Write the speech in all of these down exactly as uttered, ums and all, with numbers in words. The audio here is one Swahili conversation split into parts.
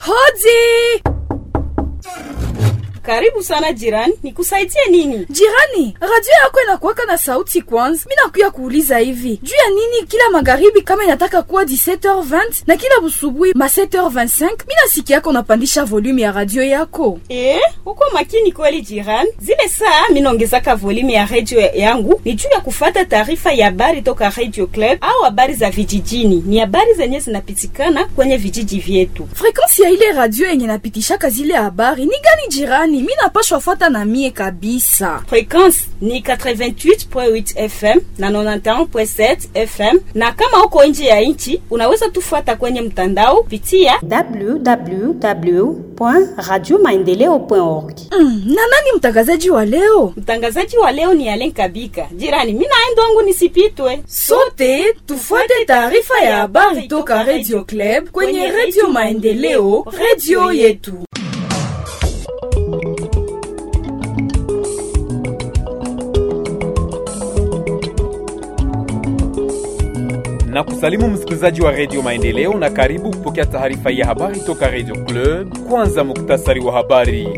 Hodi! Karibu sana jirani, nikusaidie nini? Jirani, radio yako inakuwaka na sauti kwanza. Mimi nakuya kuuliza hivi. Juu ya nini kila magharibi kama inataka kuwa dix-sept heures vingt na kila busubuhi ma sept heures vingt-cinq mimi nasikia yako unapandisha volume ya radio yako? Eh, uko makini kweli jirani. Zile saa mimi naongezaka volume ya radio yangu ni juu ya kufuata taarifa ya habari toka Radio Club au habari za vijijini. Ni habari zenye zinapitikana kwenye vijiji vyetu. Frequency ya ile radio yenye napitishaka zile habari ni gani jirani? Mimi napashwa fuata na mie kabisa. Frequency ni eighty-eight point eight F M na ninety-one point seven F M, na kama uko nje ya nchi unaweza tufuata kwenye mtandao pitia w w w point radio maendeleo point org. Mm, na nani mtangazaji wa leo? Mtangazaji wa leo ni Alen Kabika. Jirani, mimi naenda wangu nisipitwe. Sote tufuate taarifa ya habari toka Radio Club kwenye Radio Maendeleo, radio yetu. Na kusalimu msikilizaji wa Radio Maendeleo na karibu kupokea taarifa ya habari toka Radio Club. Kwanza muktasari wa habari.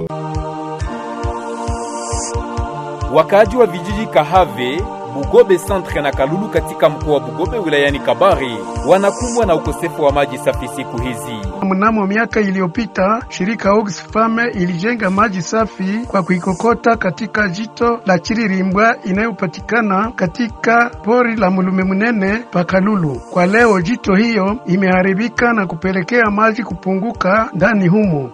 Wakaaji wa vijiji Kahave, Bugobe Centre na Kalulu katika mkoa wa Bugobe wilayani Kabare wanakumbwa na ukosefu wa maji safi siku hizi. Mnamo miaka iliyopita, shirika Oxfam ilijenga maji safi kwa kuikokota katika jito la Chiririmbwa inayopatikana katika pori la Mulume Munene pa Kalulu. Kwa leo jito hiyo imeharibika na kupelekea maji kupunguka ndani humo.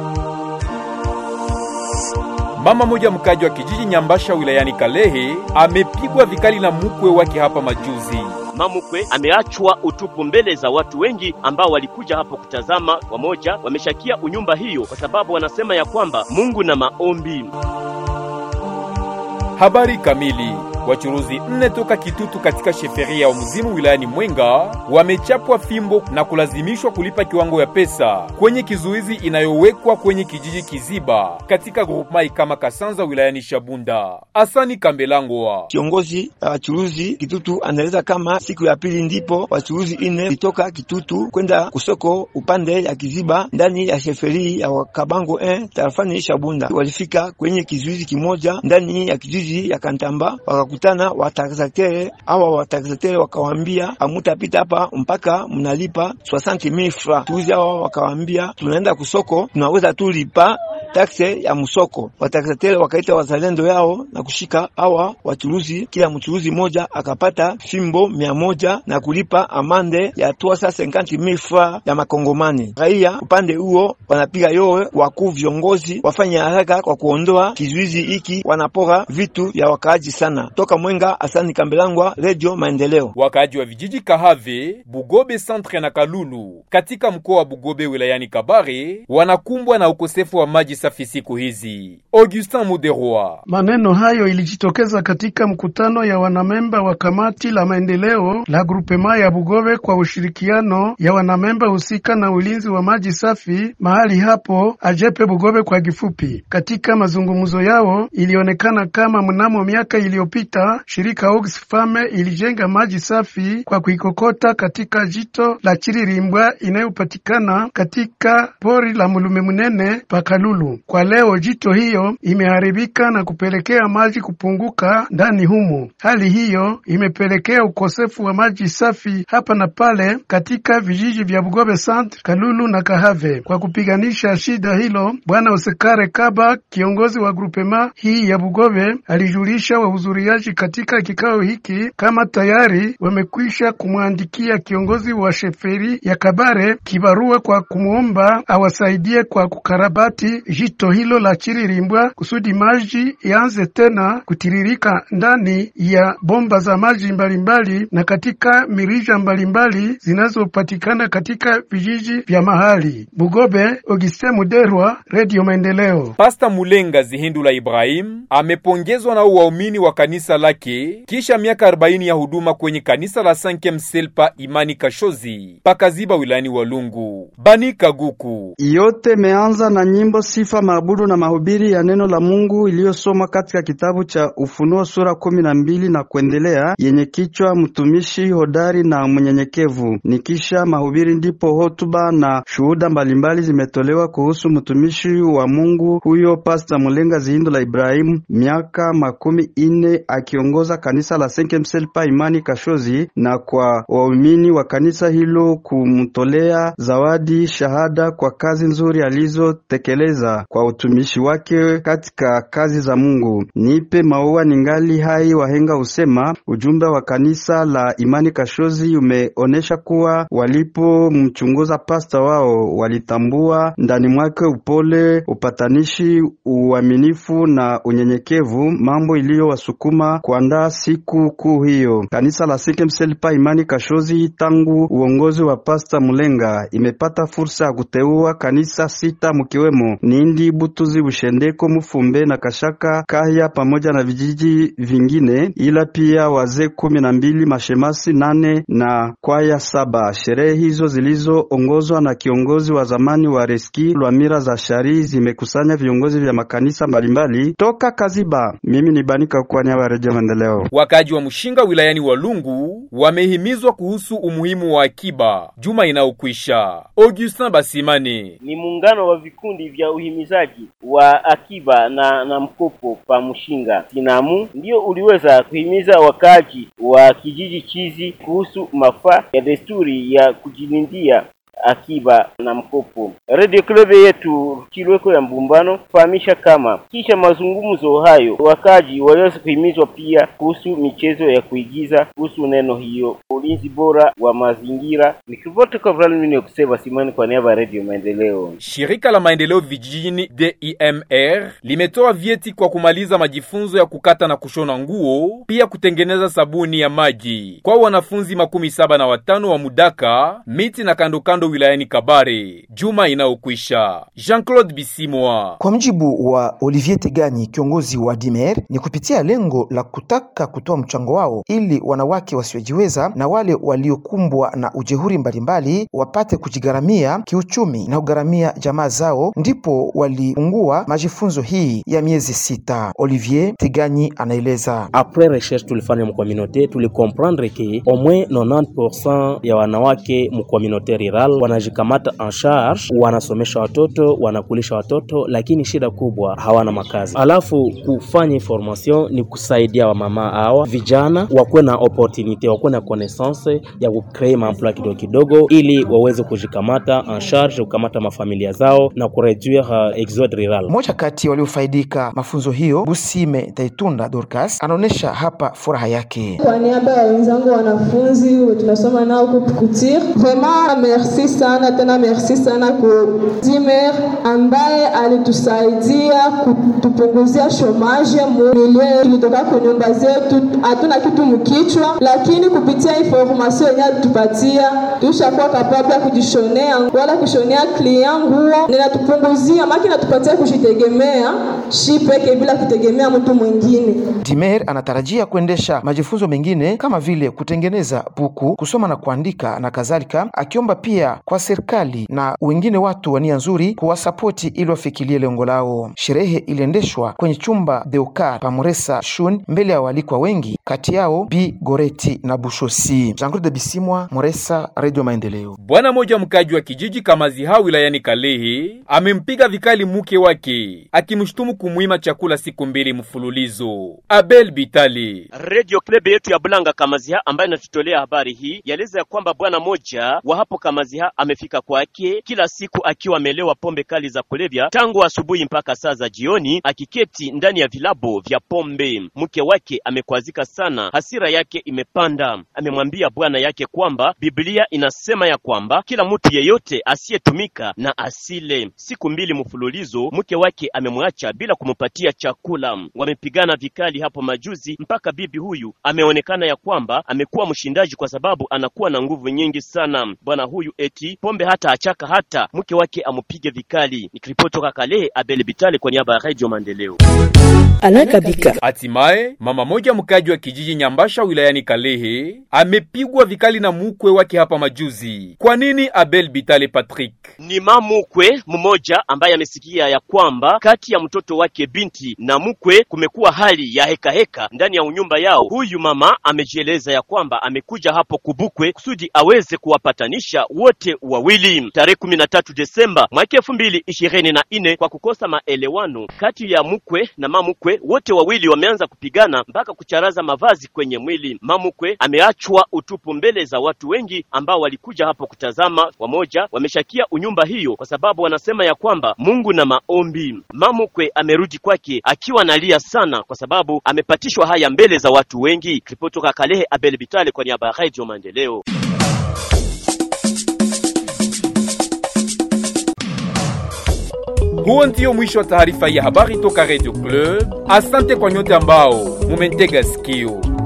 Mama moja mkaji wa kijiji Nyambasha wilayani Kalehe amepigwa vikali na mkwe wake hapa majuzi. Mamukwe ameachwa utupu mbele za watu wengi ambao walikuja hapo kutazama. Wamoja wameshakia unyumba hiyo kwa sababu wanasema ya kwamba Mungu na maombi. Habari kamili. Wachuruzi nne toka Kitutu katika sheferia ya Mzimu wilayani Mwenga wamechapwa fimbo na kulazimishwa kulipa kiwango ya pesa kwenye kizuizi inayowekwa kwenye kijiji Kiziba katika groupement kama Kasanza wilayani Shabunda. Asani Kambelangwa, kiongozi wa wachuruzi Kitutu, anaeleza kama siku ya pili ndipo wachuruzi nne kutoka Kitutu kwenda kusoko upande ya Kiziba ndani ya sheferi ya Kabango moja tarafani Shabunda walifika kwenye kizuizi kimoja ndani ya kijiji ya Kantamba. Wakakutana wataxatere hawa wataxatere wakawambia hamutapita hapa mpaka mnalipa soixante mille francs. Tuzi hawa wakawambia tunaenda kusoko tunaweza tulipa taxe ya musoko. Wataxatere wakaita wazalendo yao na kushika hawa wachuruzi, kila mchuruzi moja akapata fimbo mia moja na kulipa amande ya trois cent cinquante mille francs ya makongomani. Raia upande huo wanapiga yowe wakuu viongozi wafanya haraka kwa kuondoa kizuizi hiki, wanapora vitu ya wakaaji sana. Toka Mwenga, Asani Kambelangwa, Radio Maendeleo. Wakaaji wa vijiji Kahave, Bugobe Centre na Kalulu katika mkoa wa Bugobe wilayani Kabare wanakumbwa na ukosefu wa maji safi siku hizi. Augustin Muderwa. Maneno hayo ilijitokeza katika mkutano ya wanamemba wa kamati la maendeleo la groupement ya Bugobe kwa ushirikiano ya wanamemba husika na ulinzi wa maji safi mahali hapo Ajepe Bugobe kwa kifupi. Katika mazungumzo yao ilionekana kama mnamo miaka iliyopita shirika Oxfam ilijenga maji safi kwa kuikokota katika jito la Chiririmbwa inayopatikana katika pori la Mulume Munene pa Kalulu. Kwa leo jito hiyo imeharibika na kupelekea maji kupunguka ndani humo. Hali hiyo imepelekea ukosefu wa maji safi hapa na pale katika vijiji vya Bugobe Centre, Kalulu na Kahave. Kwa kupiganisha shida hilo, Bwana Osekare Kaba, kiongozi wa groupement hii ya Bugobe, alijulisha wahudhuriaji katika kikao hiki kama tayari wamekwisha kumwandikia kiongozi wa sheferi ya Kabare kibarua kwa kumuomba awasaidie kwa kukarabati jito hilo la Chiririmbwa kusudi maji yaanze tena kutiririka ndani ya bomba za maji mbalimbali na katika mirija mbalimbali zinazopatikana katika vijiji vya mahali. Bugobe, Augustin Muderwa, Radio Maendeleo. Pasta Mulenga Zihindula Ibrahim amepongezwa na waumini wa kanisa lake kisha miaka arobaini ya huduma kwenye kanisa la cinquième Selpa Imani Kashozi pakaziba wilayani Walungu. Bani Kaguku. Yote meanza na nyimbo sifa sifa, maabudu na mahubiri ya neno la Mungu iliyosomwa katika kitabu cha Ufunuo sura kumi na mbili na kuendelea, yenye kichwa mtumishi hodari na mnyenyekevu. Nikisha mahubiri ndipo hotuba na shuhuda mbalimbali zimetolewa kuhusu mtumishi wa Mungu huyo Pastor Mulenga Zihindo la Ibrahimu, miaka makumi ine akiongoza kanisa la Cinquième Ciel pa Imani Kashozi, na kwa waumini wa kanisa hilo kumtolea zawadi shahada kwa kazi nzuri alizotekeleza kwa utumishi wake katika kazi za Mungu. Nipe maua ningali hai, wahenga usema. Ujumbe wa kanisa la Imani Kashozi umeonesha kuwa walipo mchunguza pasta wao walitambua ndani mwake upole, upatanishi, uaminifu na unyenyekevu, mambo iliyowasukuma kuandaa siku kuu hiyo. Kanisa la Cinquième Ciel pa Imani Kashozi tangu uongozi wa Pastor Mulenga imepata fursa ya kuteua kanisa sita, mkiwemo Nindi, Butuzi, Bushendeko, Mufumbe na Kashaka Kahya pamoja na vijiji vingine, ila pia wazee kumi na mbili, mashemasi nane na kwaya saba. Sherehe hizo zilizoongozwa na kiongozi wa zamani wa Reski Lwamira za Shari zimekusanya viongozi vya makanisa mbalimbali toka Kaziba. Mimi ni Banika kwa niaba ya Radio Maendeleo. Wakaji wa Mushinga wilayani Walungu wamehimizwa kuhusu umuhimu wa akiba juma inaokwisha. Augustin Basimani ni muungano wa vikundi vya uhimizaji wa akiba na, na mkopo pa Mushinga Sinamu ndio uliweza kuhimiza wakaji wa kijiji Chizi kuhusu mafaa ya desturi ya kujilindia akiba na mkopo. Radio Club yetu Kilweko ya Mbumbano fahamisha kama kisha mazungumzo hayo wakaji waliweza kuhimizwa pia kuhusu michezo ya kuigiza kuhusu neno hiyo, ulinzi bora wa mazingira. Nikivota kwa Vladimir kusema Simani kwa niaba ya Radio Maendeleo. Shirika la maendeleo vijijini D I M R limetoa vyeti kwa kumaliza majifunzo ya kukata na kushona nguo, pia kutengeneza sabuni ya maji kwa wanafunzi makumi saba na watano wa Mudaka, Miti na kando kando wilayani Kabare juma inaokwisha. Jean-Claude Bisimwa. Kwa mjibu wa Olivier Tegani, kiongozi wa D I M R, ni kupitia lengo la kutaka kutoa mchango wao ili wanawake wasiojiweza na wale waliokumbwa na ujehuri mbalimbali wapate kujigaramia kiuchumi na kugaramia jamaa zao, ndipo walifungua majifunzo hii ya miezi sita. Olivier Tegani anaeleza. Après recherche tulifanya mu communauté, tulicomprendre que au moins quatre-vingt pour cent ya wanawake mu communauté rural wanajikamata en charge, wanasomesha watoto, wanakulisha watoto, lakini shida kubwa hawana makazi. Alafu kufanya formation ni kusaidia wa mama hawa vijana wakuwe na opportunity, wakuwe na connaissance ya kucreate emploi kidogo kidogo ili waweze kujikamata en charge, kukamata mafamilia zao na kureduire uh, exode rural. Mmoja kati waliofaidika mafunzo hiyo, Busime Taitunda Dorcas, anaonesha hapa furaha yake. Kwa niaba ya wenzangu wanafunzi tunasoma nao kukutir, vraiment merci sana tena merci sana kwa D I M R ambaye alitusaidia kutupunguzia chômage milieu. Tulitoka kwa nyumba zetu hatuna kitu mkichwa, lakini kupitia information yenye alitupatia tushakuwa capable ya kujishonea wala kushonea client nguo, na tupunguzia makina tupatie kujitegemea shipeke bila kutegemea mtu mwingine. D I M R anatarajia kuendesha majifunzo mengine kama vile kutengeneza buku, kusoma na kuandika na kadhalika, akiomba pia kwa serikali na wengine watu wania nzuri kuwasapoti ili wafikirie lengo lao. Sherehe iliendeshwa kwenye chumba Deokar Pamuresa Shun mbele ya walikwa wengi, kati yao Bi Goreti na Bushosi. Jean-Claude Bisimwa, Muresa, Radio Maendeleo. Bwana moja mkaji wa kijiji Kamaziha wilayani Kalehe amempiga vikali mke wake akimshtumu kumuima chakula siku mbili mfululizo. Abel Bitali. Radio Club yetu ya Bulanga Kamaziha ambaye inatutolea habari hii yaeleza kwamba bwana moja wa hapo Kamaziha amefika kwake kila siku akiwa amelewa pombe kali za kulevya tangu asubuhi mpaka saa za jioni, akiketi ndani ya vilabo vya pombe. Mke wake amekwazika sana, hasira yake imepanda. Amemwambia bwana yake kwamba Biblia inasema ya kwamba kila mtu yeyote asiyetumika na asile. Siku mbili mfululizo mke wake amemwacha bila kumupatia chakula. Wamepigana vikali hapo majuzi mpaka bibi huyu ameonekana ya kwamba amekuwa mshindaji kwa sababu anakuwa na nguvu nyingi sana. Bwana huyu eti pombe hata achaka hata mke wake amupige vikali. Nikiripoti toka Kalehe, Abel Bitale kwa niaba ya Radio Maendeleo. Alakabika. Hatimaye mama moja mkaji wa kijiji Nyambasha wilayani Kalehe amepigwa vikali na mukwe wake hapa majuzi. Kwa nini Abel Bitale Patrick? Ni mamukwe mmoja ambaye amesikia ya kwamba kati ya mtoto wake binti na mukwe kumekuwa hali ya heka heka ndani ya unyumba yao. Huyu mama amejieleza ya kwamba amekuja hapo kubukwe kusudi aweze kuwapatanisha wote wawili. Tarehe kumi na tatu Desemba mwaka elfu mbili ishirini na nne, kwa kukosa maelewano kati ya mukwe na mamukwe, wote wawili wameanza kupigana mpaka kucharaza mavazi kwenye mwili. Mamukwe ameachwa utupu mbele za watu wengi ambao walikuja hapo kutazama. Wamoja wameshakia unyumba hiyo kwa sababu wanasema ya kwamba Mungu na maombi. Mamukwe amerudi kwake akiwa analia sana kwa sababu amepatishwa haya mbele za watu wengi. Ripoti kutoka Kalehe, Abel Bitale kwa niaba ya Radio Maendeleo. Huo ndio mwisho wa taarifa ya habari toka Radio Club. Asante kwa nyote ambao mumentega sikio.